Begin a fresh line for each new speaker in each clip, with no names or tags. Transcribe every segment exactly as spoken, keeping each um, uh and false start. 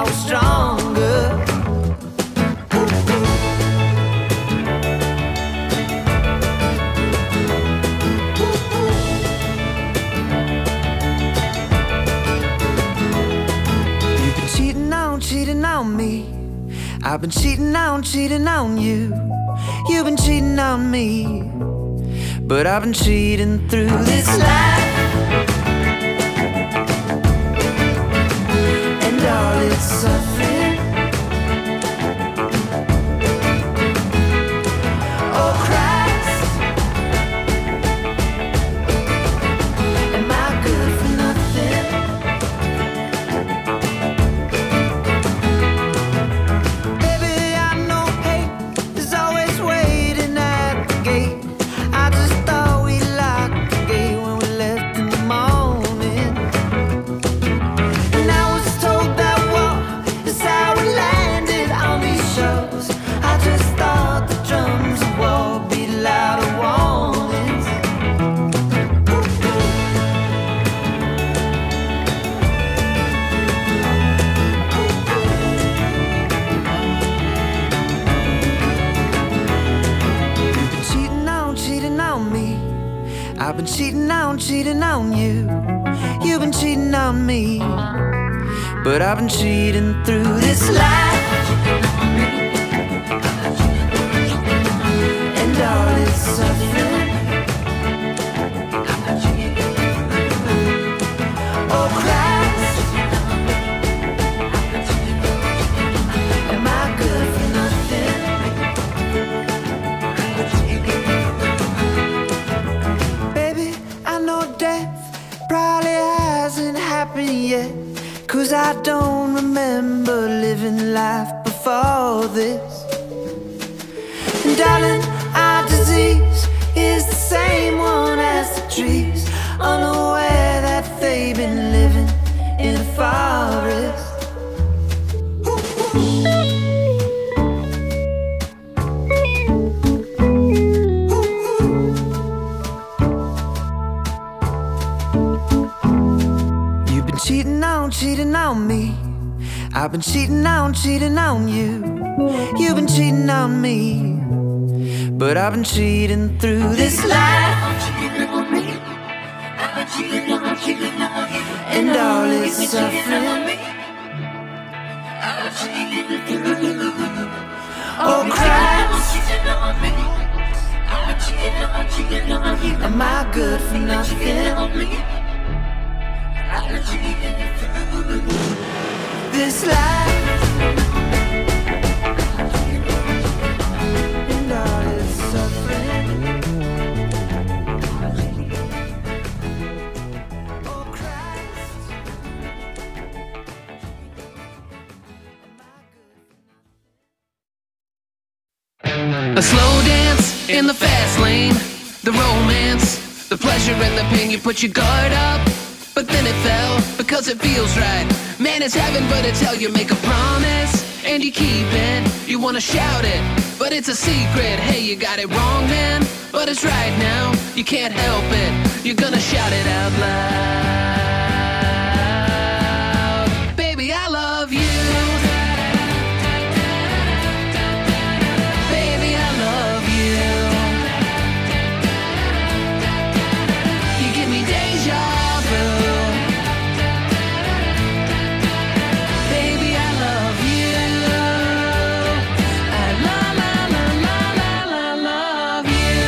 stronger. You've been cheating on, cheating on me. I've been cheating on, cheating on you. You've been cheating on me, but I've been cheating through this life, and all its suffering. Oh Christ, am I good for nothing? Baby, I know hate is always waiting at the gate. I just thought we locked the gate when we left in the morning. And I was told that war is how we landed on these shores. I just thought the drums of war beat louder warnings. You've been cheating on, cheating on me. I've been cheating on, cheating on you. You've been cheating on me, but I've been cheating through this life, and all its suffering. Oh Christ, am I good for nothing? Baby, I know death probably hasn't happened yet, 'cause I don't remember living life before this. And darling, our disease is the same one as the trees, unaware that they've been living in a forest. You've been cheating on, cheating on me. I've been cheating on, cheating on you. You've been cheating on me, but I've been cheating through this life, and all its suffering. Oh Christ, am I good for nothing? This life, and all its suffering. Oh Christ.
A slow dance in the fast lane, the romance, the pleasure and the pain. You put your guard up, but then it fell because it feels right. Man, it's heaven, but it's hell. You make a promise and you keep it. You wanna shout it, but it's a secret. Hey, you got it wrong, man, but it's right now. You can't help it. You're gonna shout it out loud. Baby, I love you. Baby, I love you. You give me deja vu. Baby, I love you. I la la la la la la love you.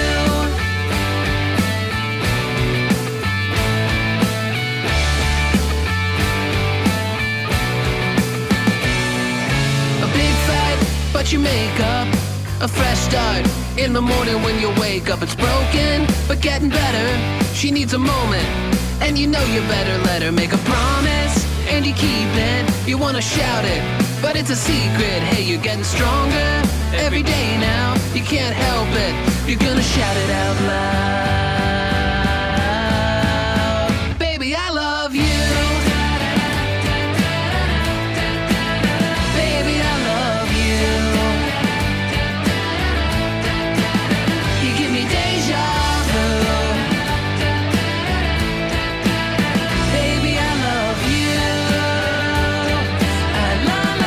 A big fight, but you make up. A fresh start in the morning when you wake up. It's broken, but getting better. She needs a moment, and you know you better let her. Make a promise, and you keep it. You wanna shout it, but it's a secret. Hey, you're getting stronger every day now. You can't help it. You're gonna shout it out loud. Baby, I love you. Baby, I love you. You give me deja vu. Baby, I love you. I love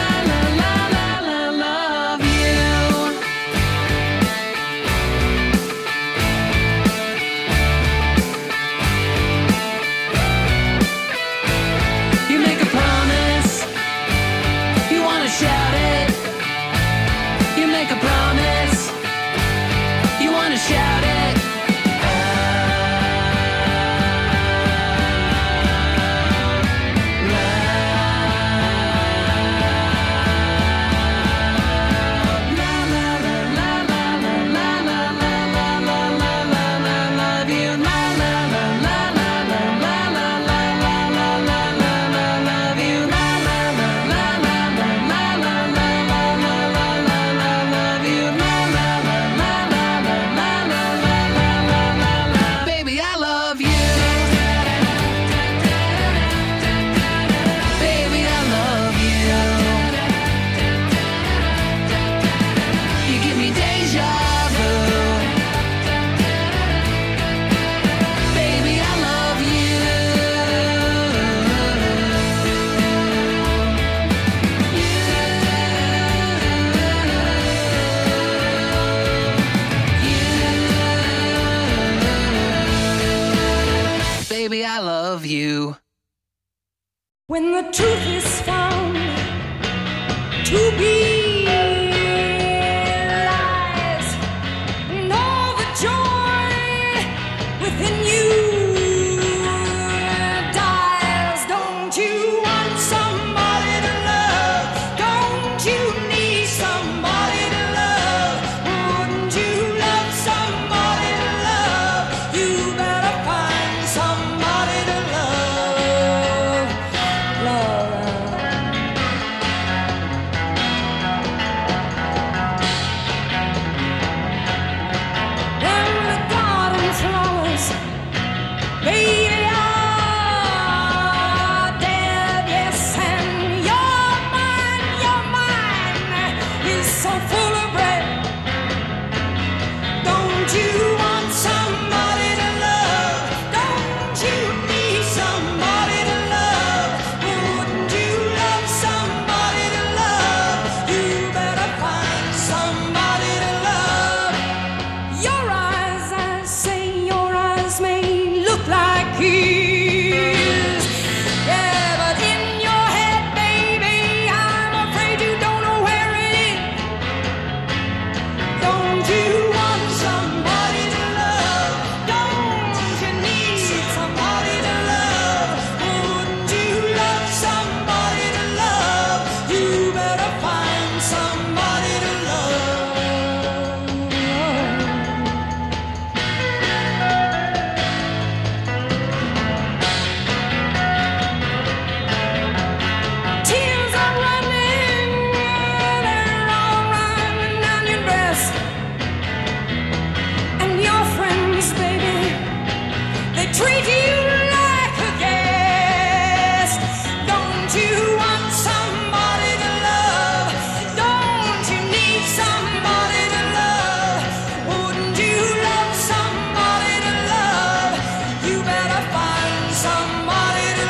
When the truth is found to be lies, and all the joy within you dies. Don't you want somebody to love? Don't you need somebody to love? Wouldn't you love somebody to love? You better find somebody to love. Love. When the garden flowers, they are dead, yes, and your mind, your mind is so full of bread. Don't you want somebody to love? Don't you need somebody to love? Wouldn't you love somebody to love? You better find somebody to love. Your eyes, I say, your eyes may look like his. Yeah, but in your head, baby, I'm afraid you don't know where it is. Don't you want somebody to love? Don't you need somebody to love? Wouldn't you love somebody to love? You better find somebody to love. Tears are running, they're all running down your dress. And your friends, baby, they treat you like a guest. Don't you want somebody to love? Don't you need somebody to love? Wouldn't you love somebody to love? You better find somebody to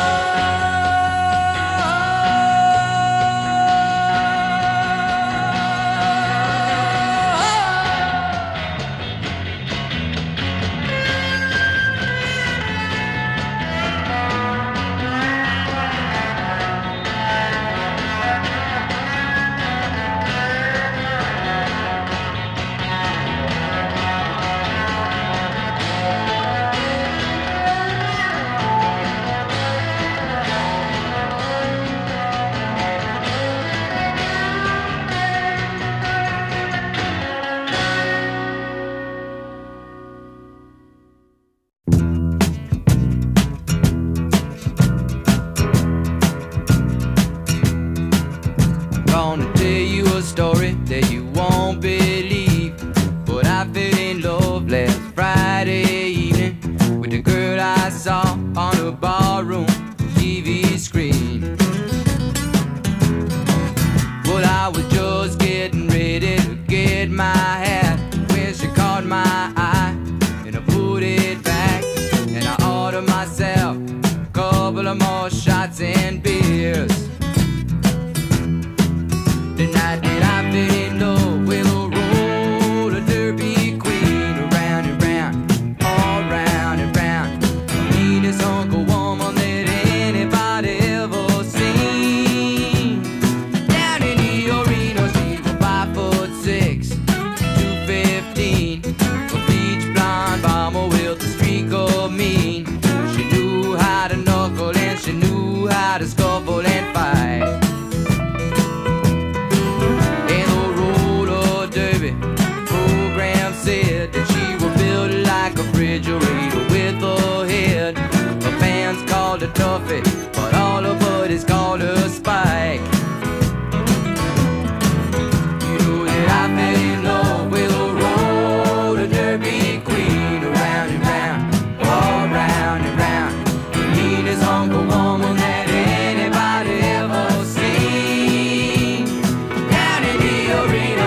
Gonna tell you a story that you won't believe. But I fell in love last Friday evening with the girl I saw on a barroom T V screen. But I was just getting ready to get my hat when she caught my eye, and I put it back, and I ordered myself a couple of more shots and beers. The night that I fell in love with a roller derby queen, around and round, all round and round. Meanest Uncle Woman that anybody ever seen. Down in the arena, she was five foot six, two fifteen, a bleach blonde bomber with a streak of mean. She knew how to knuckle and she knew how to scuffle and fight. Said that she was built like a refrigerator with a head. Her fans called her Tuffy, but all her buddies called her Spike. You know that I fell in love with a roller derby queen, around and round, all round and round. The meanest Uncle Woman that anybody ever seen. Down in the arena.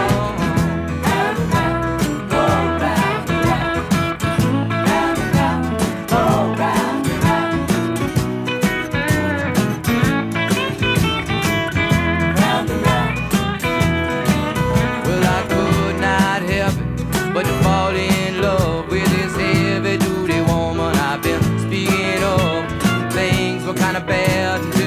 But to fall in love with this heavy duty woman I've been speaking of. Things were kinda bad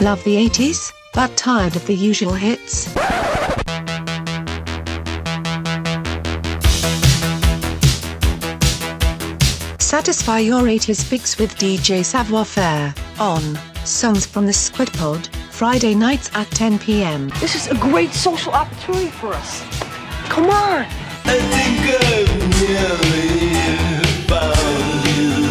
Love the eighties, but tired of the usual hits? Satisfy your eighties fix with D J Savoir Faire on Songs from the Squid Pod, Friday nights at ten p m.
This is a great social opportunity for us. Come on!
I think I've nearly found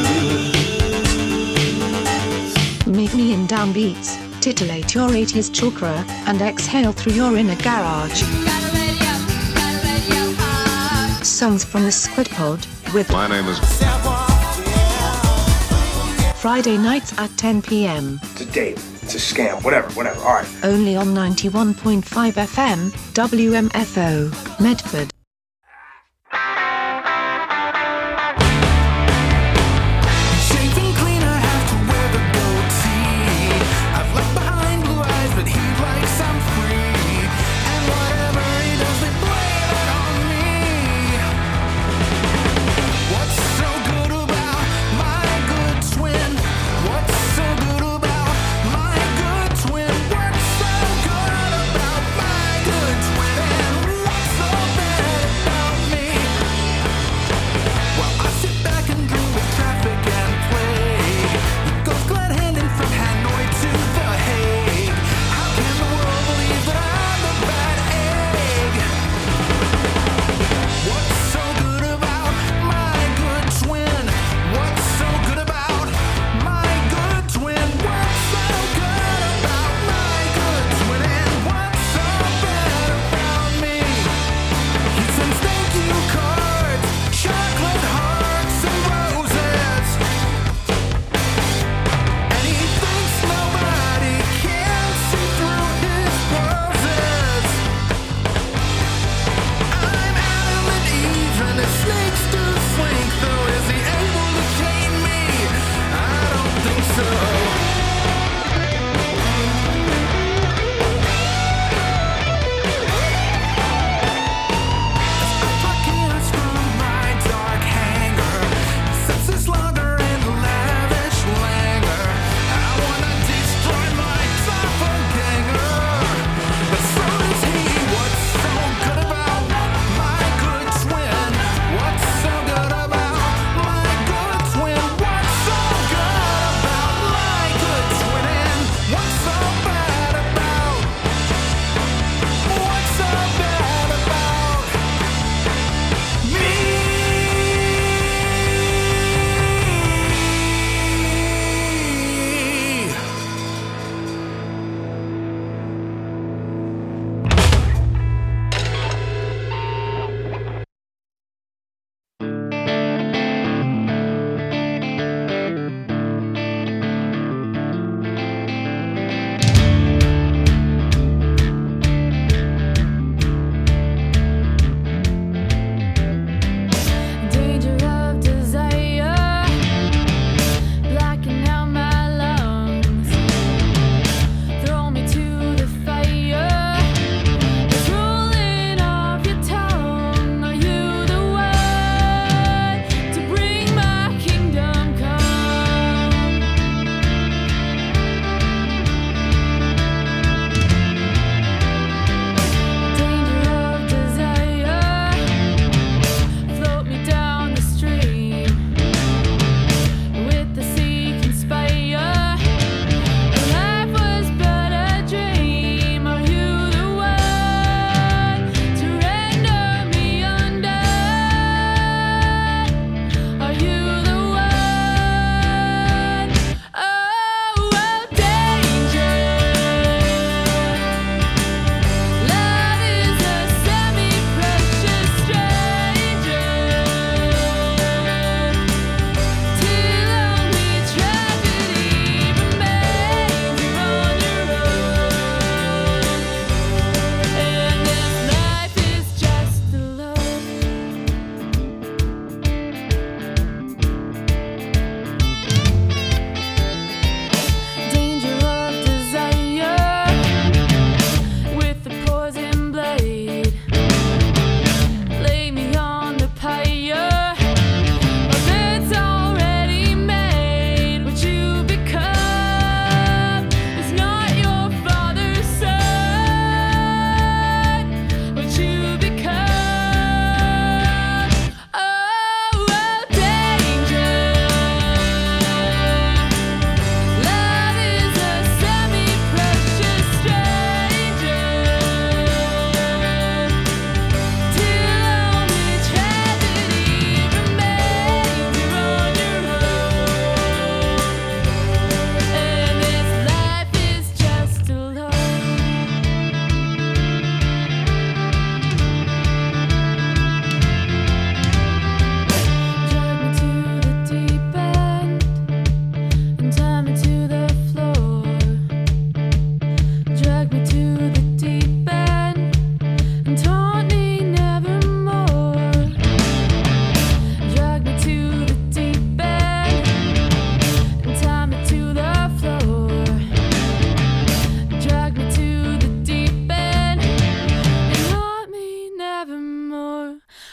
you.
Meet me in downbeats, titillate your eighties chakra, and exhale through your inner garage. Songs from the Squid Pod, with
My name is
Friday nights at ten p m.
It's a date. It's a scam. Whatever, whatever. All right.
Only on ninety-one point five F M, W M F O, Medford.
Shaving cleaner, have to wear the goatee. I've left behind blue eyes, but he likes I'm free. And whatever he does, they blame it on me. What's so good about my good twin? What's so good about my good twin? What's so good about my good twin? And what's so bad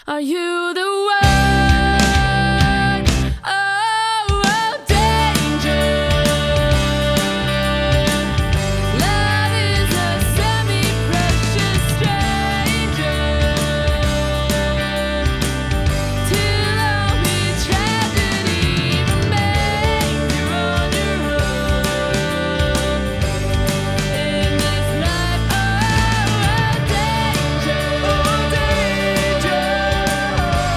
Are you the one? Oh, oh, danger. Love is a semi-precious stranger. Till all be tragedy remains. You're on your own in this life. Oh, oh, danger. Oh, danger.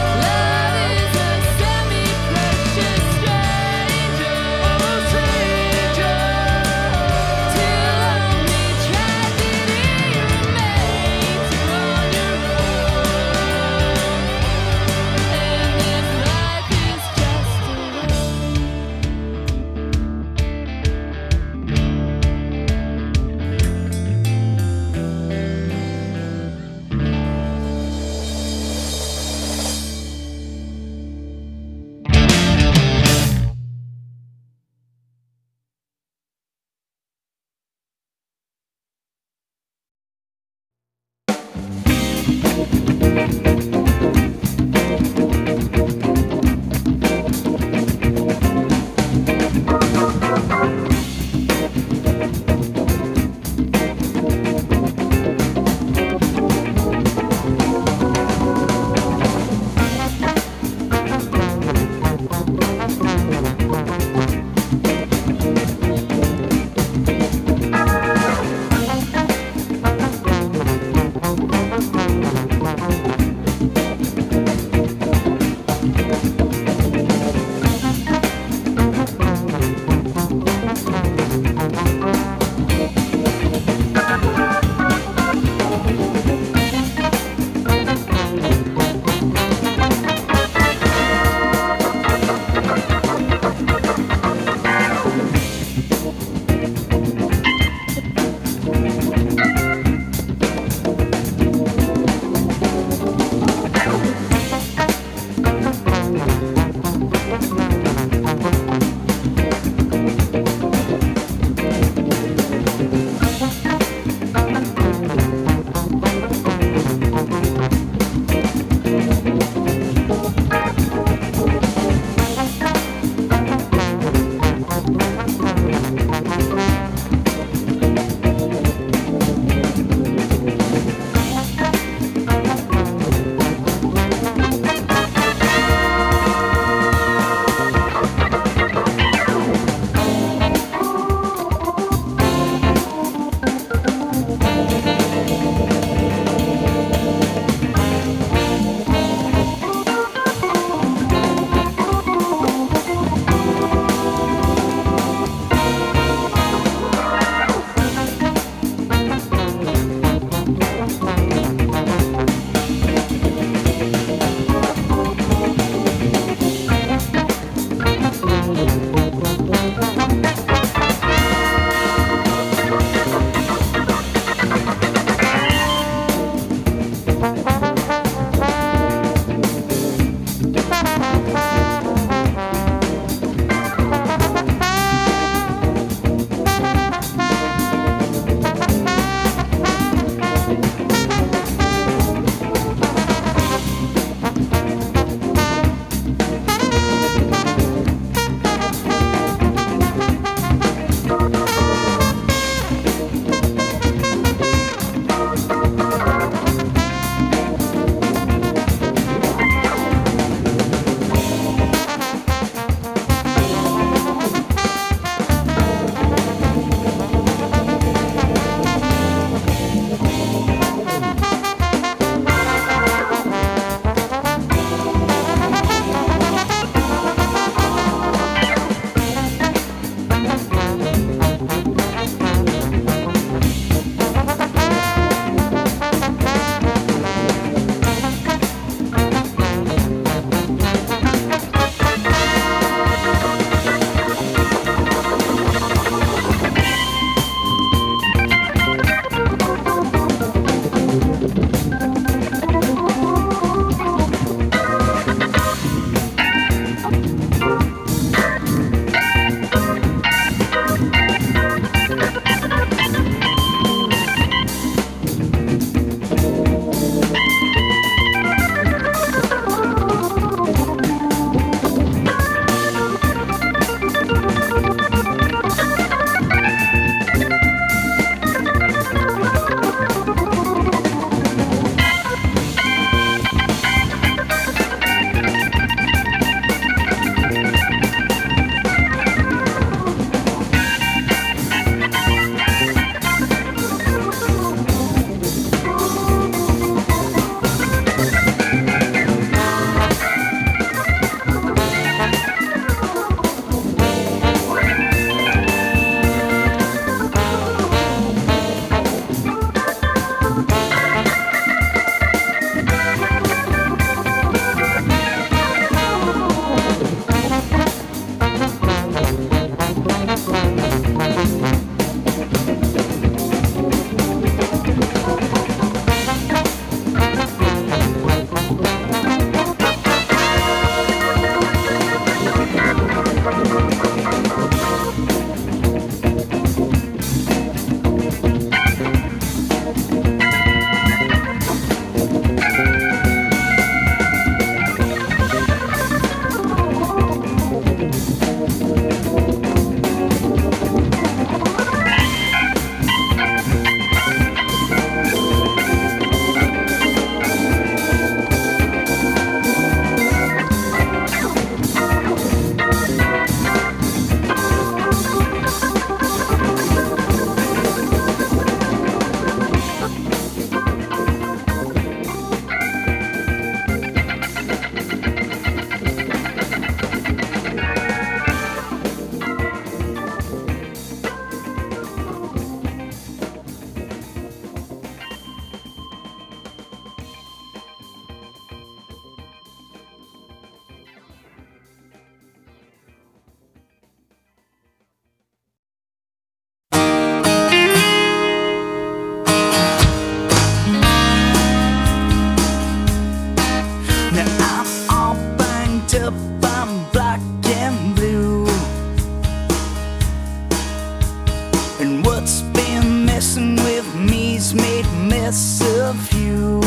knees made a mess of you.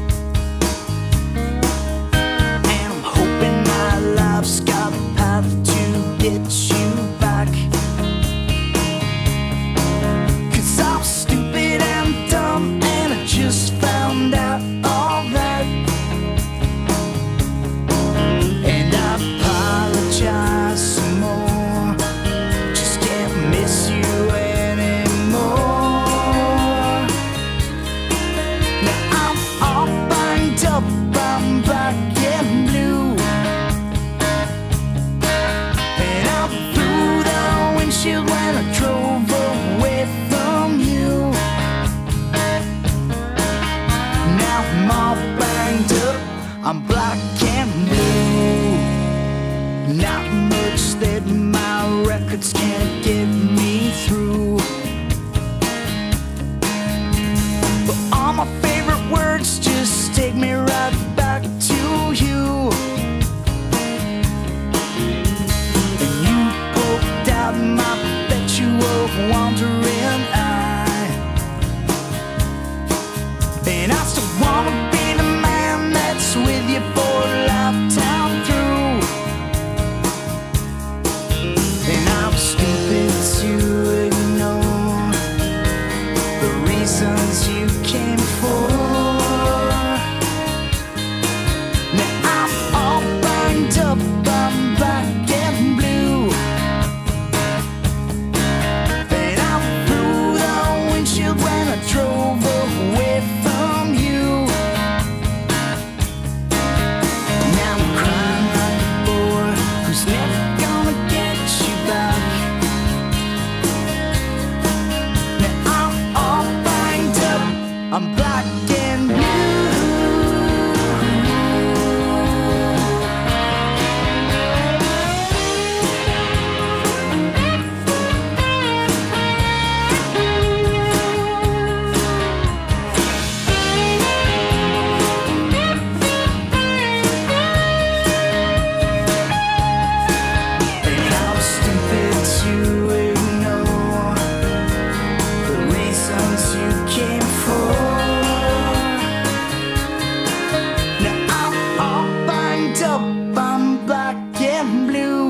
And I'm hoping my life's got a path to get you back. 'Cause I'm stupid and dumb, and I just found out all that. And I apologize some more, just can't miss you anymore. Now I'm all banged up, I'm black and blue, and I'm through the windshield when I drove away from you. Now I'm all banged up, I'm black and blue. Not much that my records can't get me through, but all my favorite words just take me right back to you. And you poked out my perpetual wandering eye, and I still wanna be the man that's with you for a lifetime through. And I'm stupid to ignore the reasons you came for. Now I'm all banged up, I'm black and blue, and I'm through the windshield when I drove away from you. Now I'm crying like a boy who's never gonna get you back. Now I'm all banged up, I'm black and blue. And I'm stupid to ignore the reasons you came for. Now I'm all banged up, I'm black and blue,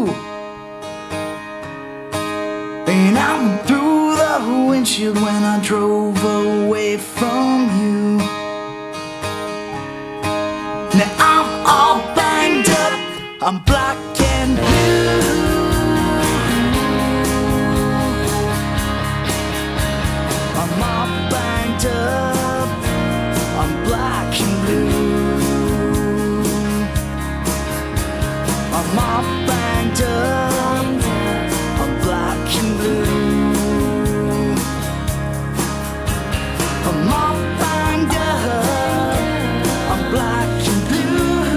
and I'm through the windshield when I drove away from you. Now I'm all banged up, I'm black and blue. I'm all banged up, I'm black and blue. I'm all banged up, I'm black and blue. I'm all banged up, I'm black and blue.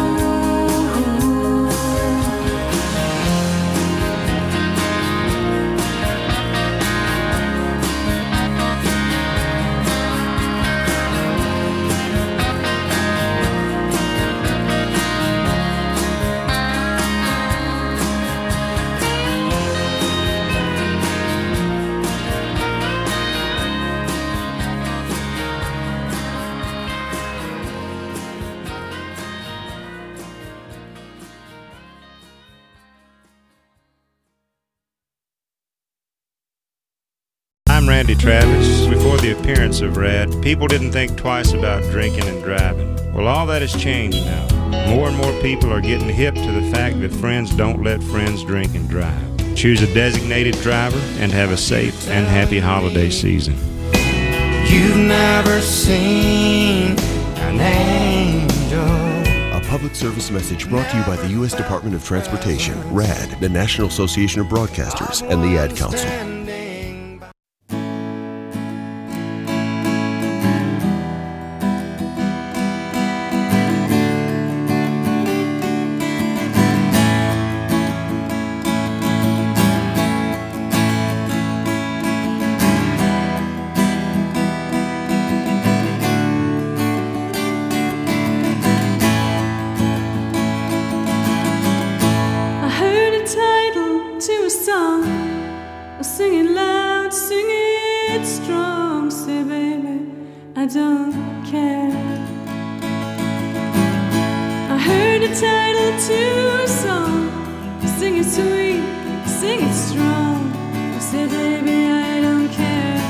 I'm Randy Travis. Before the appearance of Rad, people didn't think twice about drinking and driving. Well, all that has changed now. More and more people are getting hip to the fact that friends don't let friends drink and drive. Choose a designated driver and have a safe and happy holiday season.
You've never seen an angel.
A public service message brought to you by the U S Department of Transportation, RAD, the National Association of Broadcasters, and the Ad Council.
I heard a title to a song, was singing I don't care. I heard the title to a song. Sing it sweet, sing it strong. I said, baby, I don't care.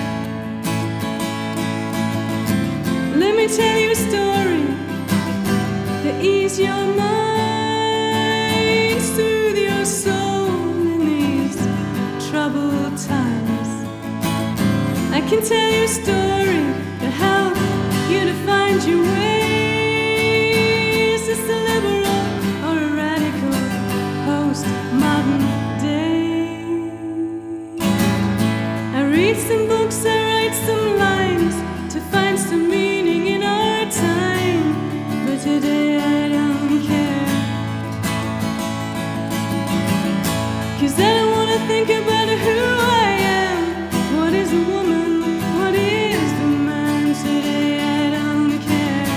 Let me tell you a story to ease your mind, soothe your soul in these troubled times. I can tell you a story to help you to find your ways. It's a liberal or a radical postmodern day. I read some books, I write some lines to find some meaning in our time. But today I don't care, 'cause I don't wanna think about who I am. What is a woman? What is the man? Today I don't care,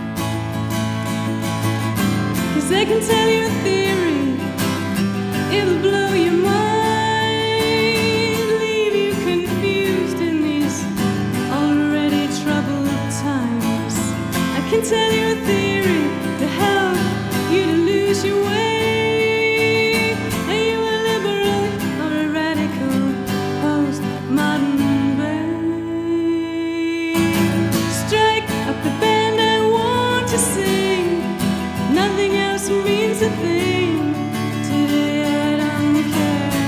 'cause I can tell you a theory. It'll blow your mind, leave you confused in these already troubled times. I can tell you a theory to help you to lose your way. Are you a liberal or a radical postmodern babe? Strike up the band I want to sing. Nothing else means a thing. Today I don't care.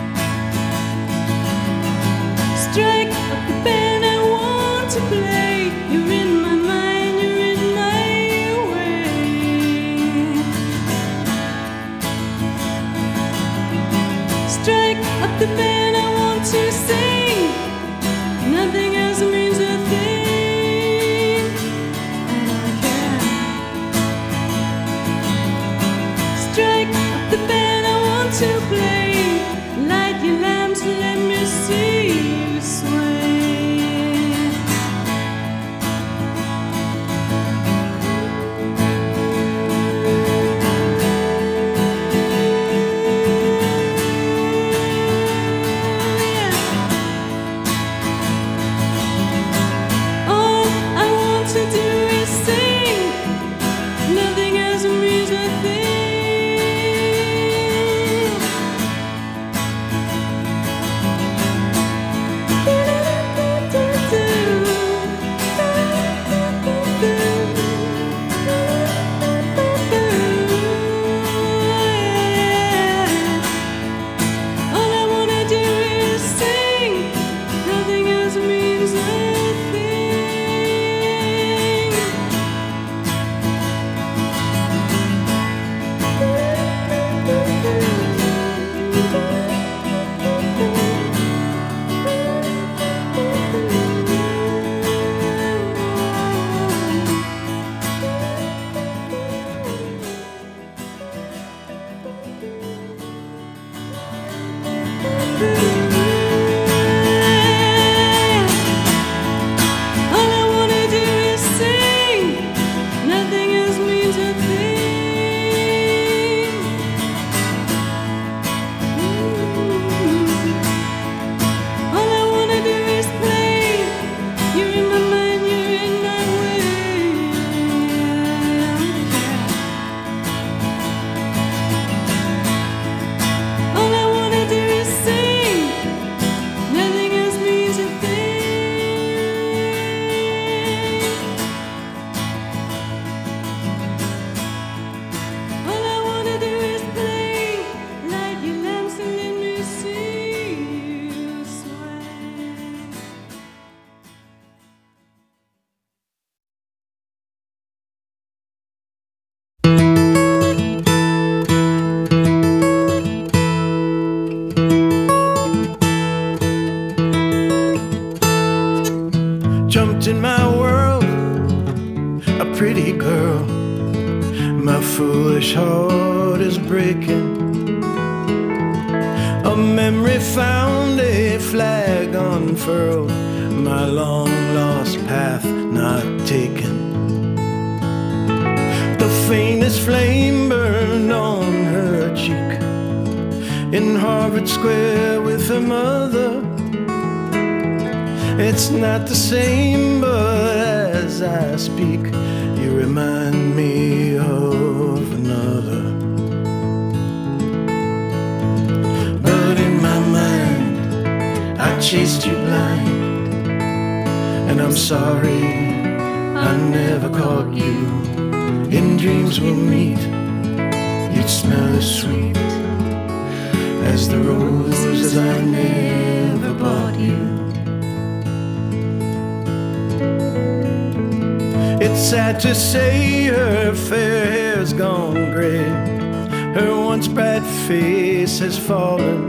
Strike up the band I want to play. You're in my mind, you're in my way. Strike up the band I want to sing. Nothing else means a thing. I don't care. Strike up the band I want to play. Light your lamps, let me see you sway. All I want to do is sing. Nothing else means a thing. All I wanna do is sing. Nothing else means a thing. All I wanna do is sing. Nothing else means a thing. All I wanna do is play. You're in my mind, you're in my way. I don't care. All I wanna do is sing. Nothing else means a thing. All I wanna do is play. Light your lamps and let me see you sway.
Jumped in my world, a pretty girl. My foolish heart is breaking. A memory found, a flag unfurled. My long lost path not taken. The faintest flame burned on her cheek. In Harvard Square with her mother. It's not the same, but I speak, you remind me of another. But in my mind, I chased you blind, and I'm sorry I never caught you. In dreams we'll meet, you'd smell as sweet as the roses I never bought you. It's sad to say her fair hair's gone gray, her once bright face has fallen.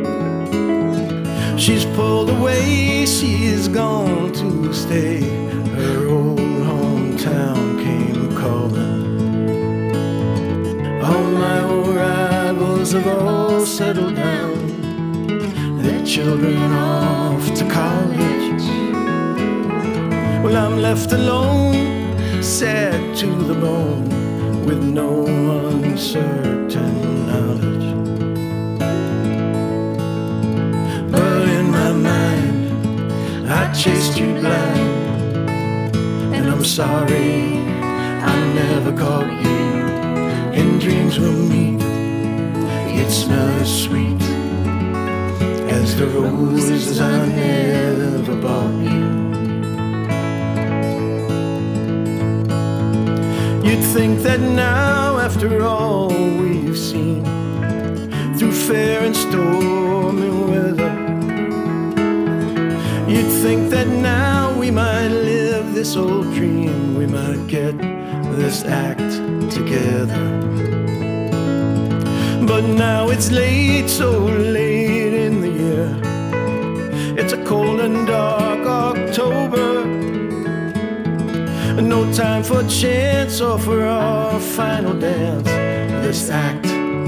She's pulled away, she's gone to stay. Her old hometown came calling. All my old rivals have all settled down, their children off to college. Well, I'm left alone, sad to the bone, with no uncertain knowledge. But in my mind, I chased you blind, and I'm sorry I never caught you. In dreams we'll meet, you'd smell as sweet as the roses I never bought you. You'd think that now, after all we've seen, through fair and stormy weather, you'd think that now we might live this old dream, we might get this act together. But now it's late, so late in the year. It's a cold and dark October, no time for chance or for our final dance. This act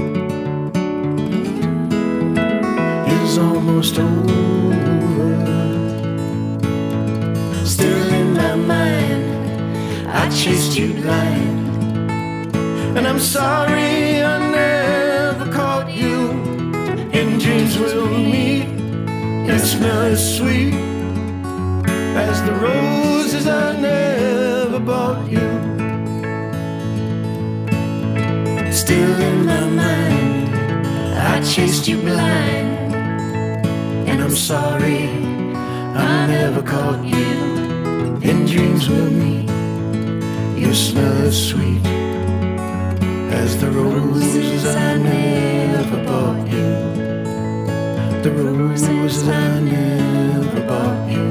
is almost over. Still in my mind, I chased you blind, and I'm sorry I never caught you. In dreams we'll meet, and smell as sweet as the roses I never bought you. Still in my mind, I chased you blind, and I'm sorry I never caught you. In dreams we'll meet, you smell as sweet as the roses I never bought you. The roses I never bought you.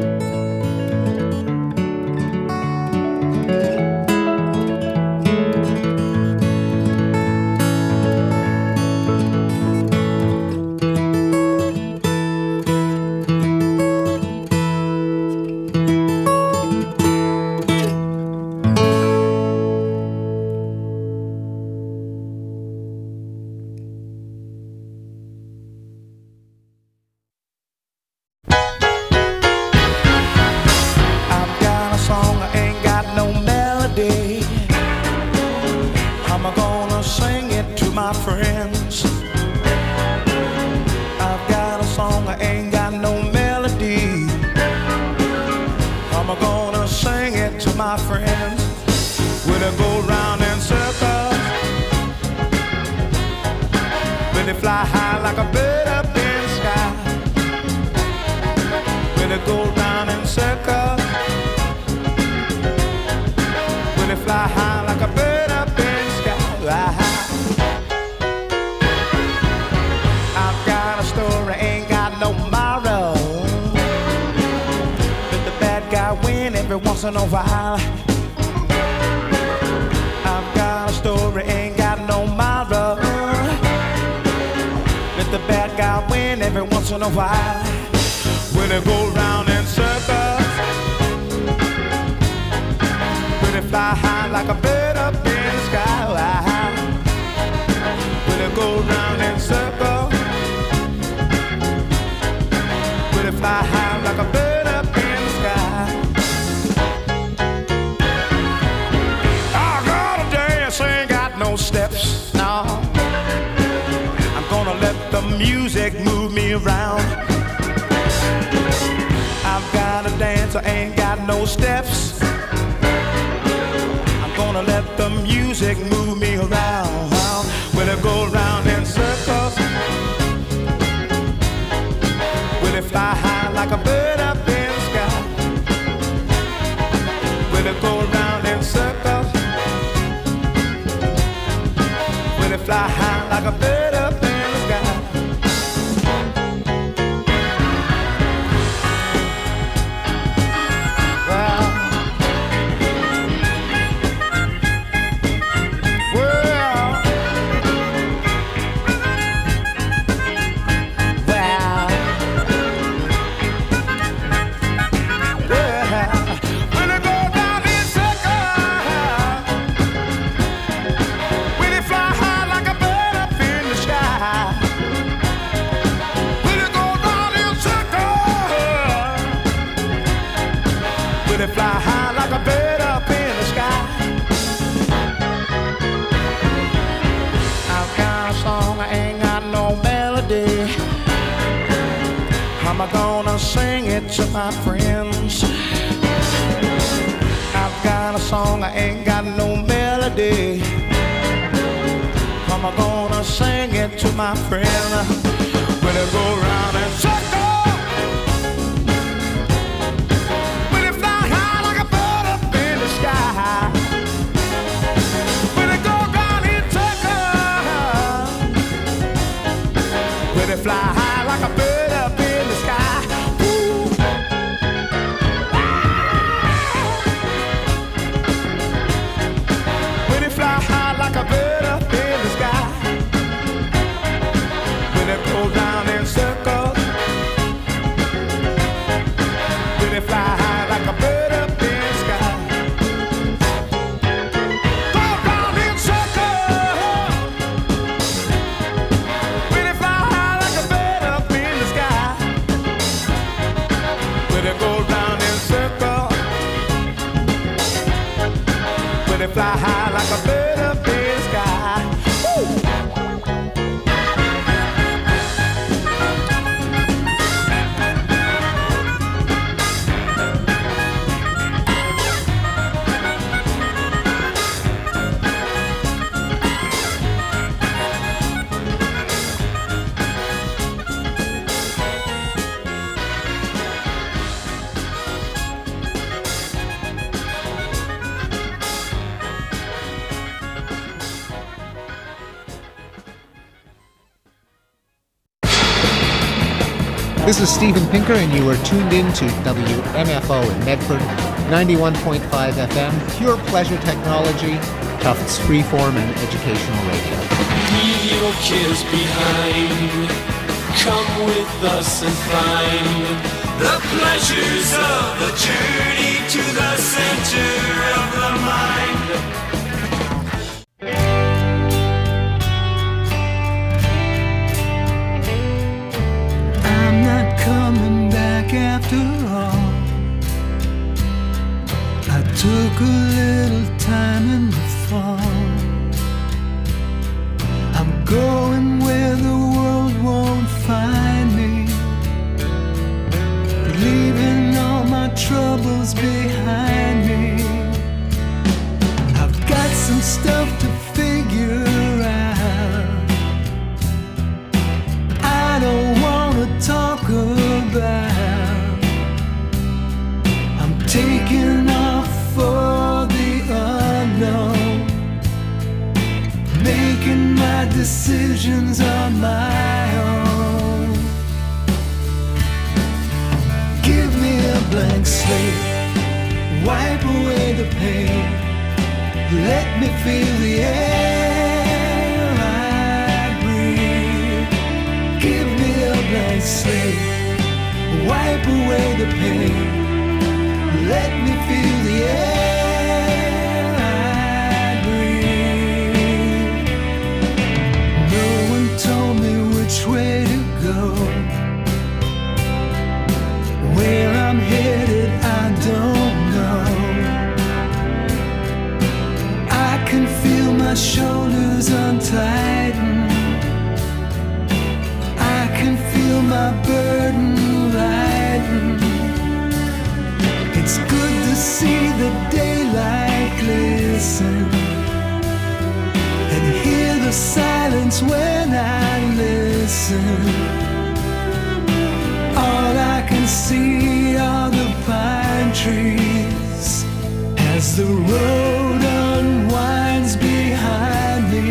In a while, I've got a story, ain't got no moral. Let the bad guy win every once in a while. When it go round in circles, when it fly high like a bird up in the sky. When it go round in circles, when it fly high like a bird up in the sky. Ain't got no steps, no. I'm gonna let the music move me around. I've got a dance, I ain't got no steps. music move me around. Will it go round in circles? Will it fly high like a bird up in the sky? Will it go round in circles? Will it fly high like a bird up in the sky? Fly high like a bird up in the sky. I've got a song, I ain't got no melody. How am I gonna sing it to my friends? I've got a song, I ain't got no melody. How am I gonna sing it to my friend? Will it go round and circle? Fly high like a bird up in the sky. Ooh. Will it fly high like a bird up in the sky? Will it go round in circles? Will it fly high like a bird up in the sky? Go round in circles. Will it fly high? Go round in circle. Will it fly high like a bird up in the sky? Woo!
This is Steven Pinker, and you are tuned in to W M F O in Medford, ninety-one point five F M, pure pleasure technology, Tufts freeform and educational radio.
Leave your cares behind. Come with us and find the pleasures of the journey to the center of the mind.
Coming back after all. I took a little time in the fall. I'm going where the world won't find me, leaving all my troubles behind me. I've got some stuff to figure out. I don't wanna talk about. I'm taking off for the unknown, making my decisions on my own. Give me a blank slate, wipe away the pain, let me feel the air I breathe. Give me a blank slate, wipe away the pain, let me feel the air I breathe. No one told me which way to go, where I'm headed I don't know. I can feel my shoulders untighten, I can feel my burden lighten. as the road unwinds behind me.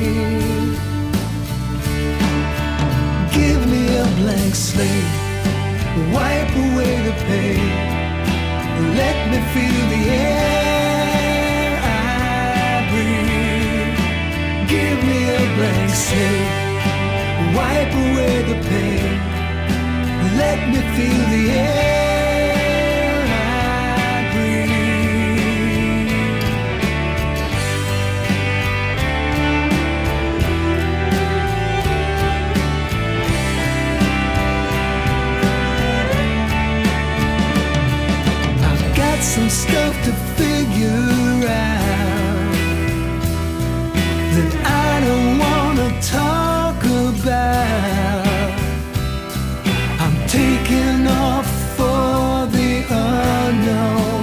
Give me a blank slate, wipe away the pain, let me feel the air I breathe. Give me a blank slate, wipe away the pain, let me feel the air I breathe. I've got some stuff to figure out that I don't wanna talk about. I'm taking off for the unknown,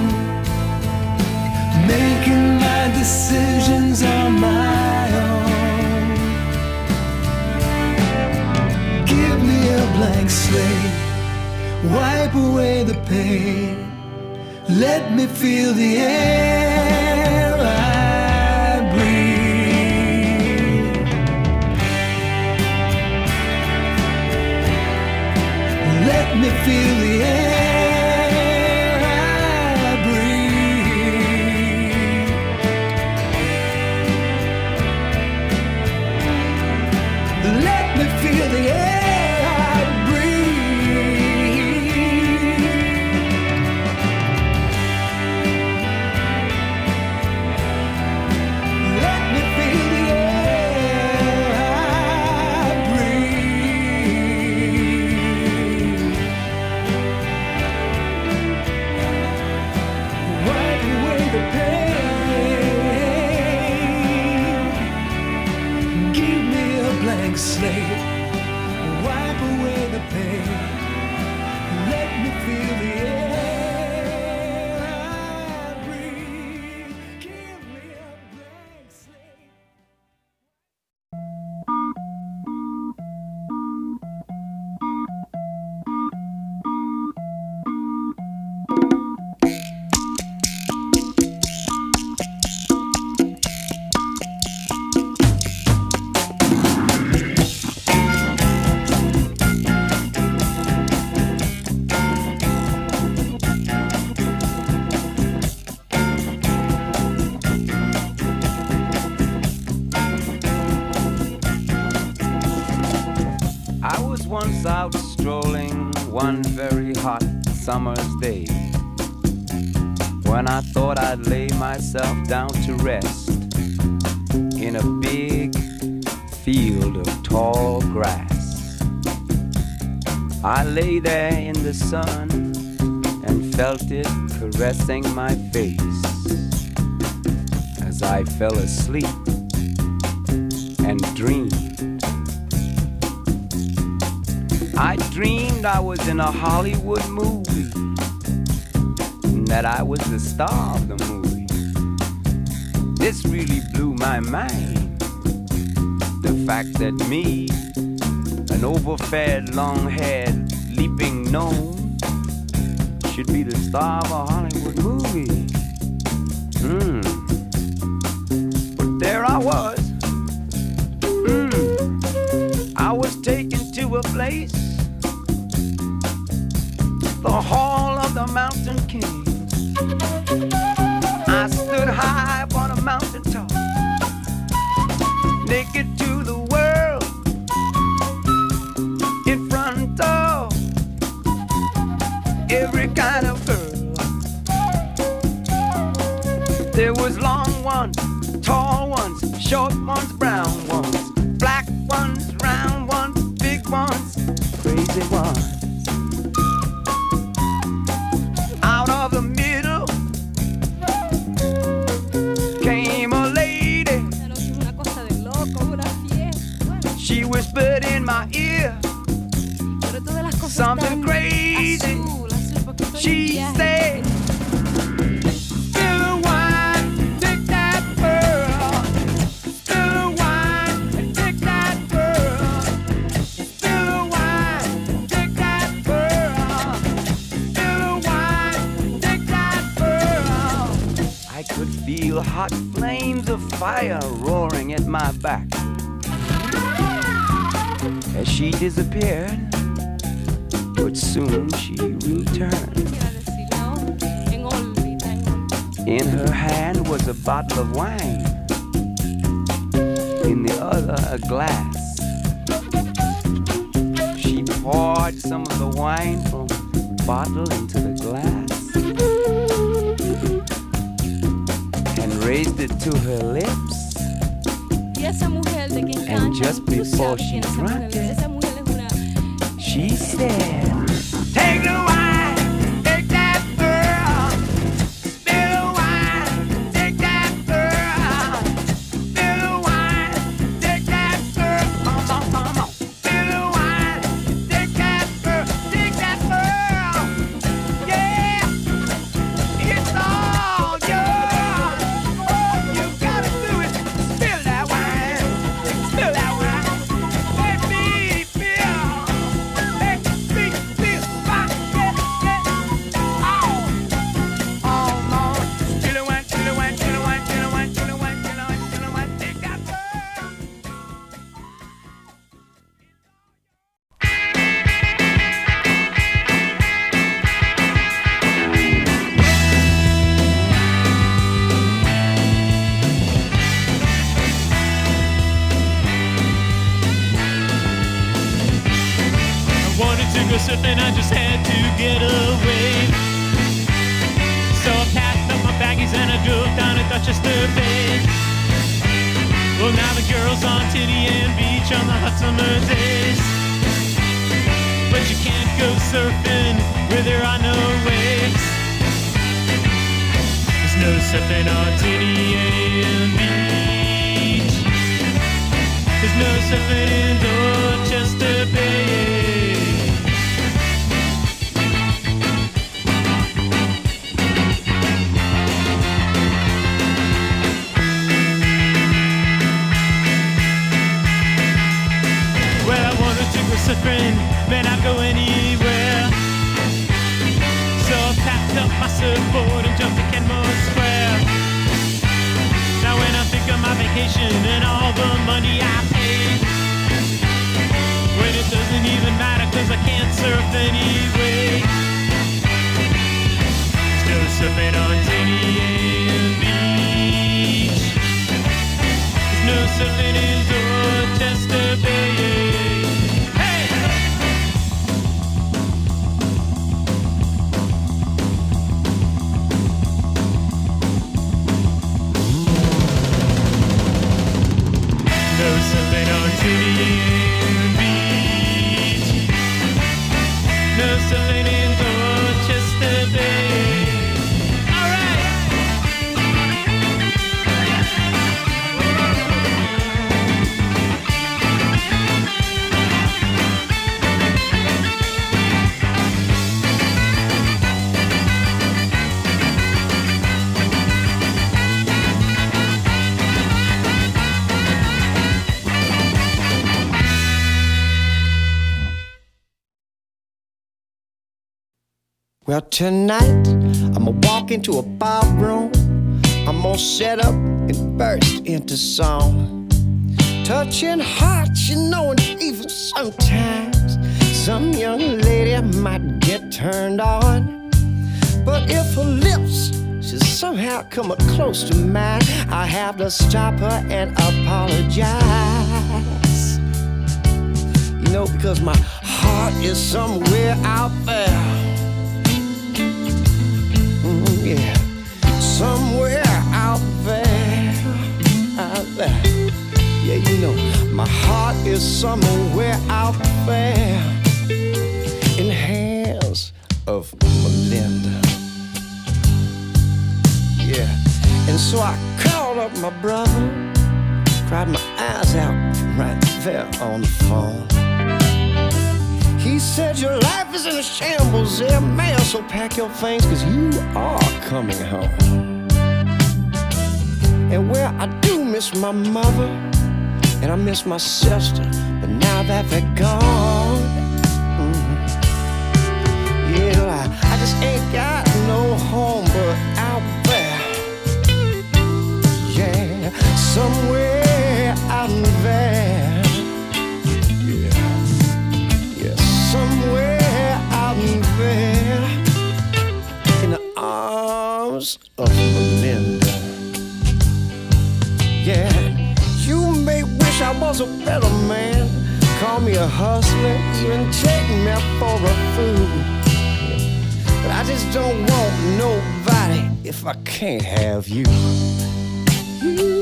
making my decisions on my own. Give me a blank slate, wipe away the pain, let me feel the air I breathe. Let me feel the air I breathe. Let me feel the air I breathe. Let me feel the air I breathe. Wipe away the pain. Give me a blank slate, wipe away the pain, let me feel the air I breathe. Give me a blank slate.
I was once out strolling one very hot summer's day, when I thought I'd lay myself down to rest in a big field of tall grass. I lay there in the sun and felt it caressing my face as I fell asleep and dreamed. I dreamed I was in a Hollywood movie, and that I was the star of the movie. This really blew my mind, the fact that me, an overfed, long-haired, leaping gnome, should be the star of a Hollywood movie. Hmm. But there I was. Hmm. I was taken to a place, the Hall of the Mountain King. I stood high upon a mountain top, naked to the world, in front of every kind of girl. There was long ones, tall ones, short ones, brown ones, black ones, round ones, big ones, crazy ones. Out of the middle came a lady. She whispered in my ear something crazy. She said, "Spill the wine, take that pearl. Spill the wine and take that pearl. Spill the wine, take that pearl. Spill the wine, take that pearl." I
feel hot flames of fire roaring at my back. As she disappeared, but soon she returned. In her hand was a bottle of wine, in the other a glass. She poured some of the wine from the bottle into the glass and raised it to her lips. And just before she drank it, she said, "Take the wine, take that girl. Spill the wine, take that girl. Spill the wine, take that girl. Come on, come on. Spill the wine, take that girl, take that girl. Yeah, it's all yours. You gotta do it. Spill that wine, spill that wine. Let me feel, let me feel fine. Yeah, yeah. Oh, oh, Lord. Spill the wine, spill the wine, spill the wine, spill the wine, spill the wine, spill the wine, spill the wine. Take that girl.
I wanted to go surfing, I just had to get away. So I packed up my baggies and I drove down to Dorchester Bay. Well, now the girls on Tinian Beach on the hot summer days. But you can't go surfing where there are no waves. There's no surfing on Tinian Beach. There's no surfing in Dorchester Bay. Well, I wanted to go surfing, man, I'd go anywhere. So I packed up my surfboard and jumped to Kenmore Square. Now when I think of my vacation and all the money I paid, when it doesn't even matter cause I can't surf anyway. Still surfing on Tinian Beach. There's no surfing in Dorchester Bay. No surfing on Tinian Beach. No surfing in Dorchester Bay. All right.
Well, tonight I'ma walk into a bar room. I'm gonna set up and burst into song. Touching hearts, you know, and even sometimes some young lady might get turned on. But if her lips should somehow come up close to mine, I have to stop her and apologize. You know, because my heart is somewhere out there. Yeah, somewhere out there, out there. Yeah, you know, my heart is somewhere out there in hands of Melinda. Yeah, and so I called up my brother, cried my eyes out right there on the phone. He said, your life is in a shambles there, man, so pack your things, cause you are coming home. And well, I do miss my mother, and I miss my sister, but now that they're gone, mm, yeah, I, I just ain't got no home but out there. arms of Melinda. Yeah, you may wish I was a better man, call me a hustler, even take me for a fool. But I just don't want nobody if I can't have you. You.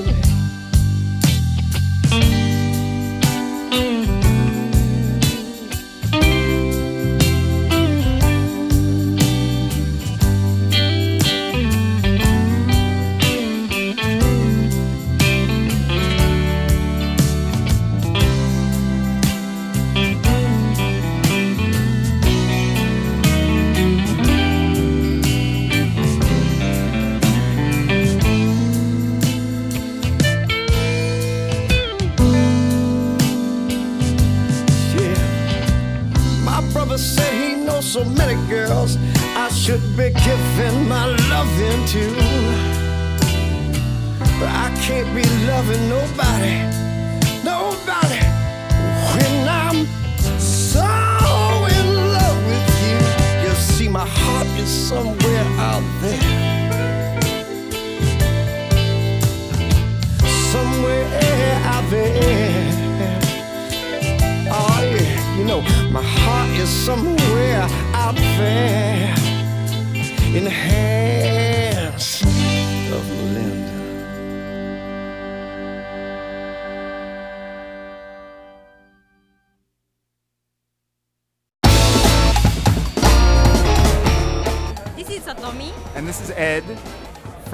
Said he knows so many girls I should be giving my loving to, but I can't be loving nobody, nobody when I'm so in love with you. You see, my heart is somewhere out there, somewhere out there. Oh yeah, you know, my heart is somewhere out there in the hands of Melinda.
This is Satomi.
And this is Ed.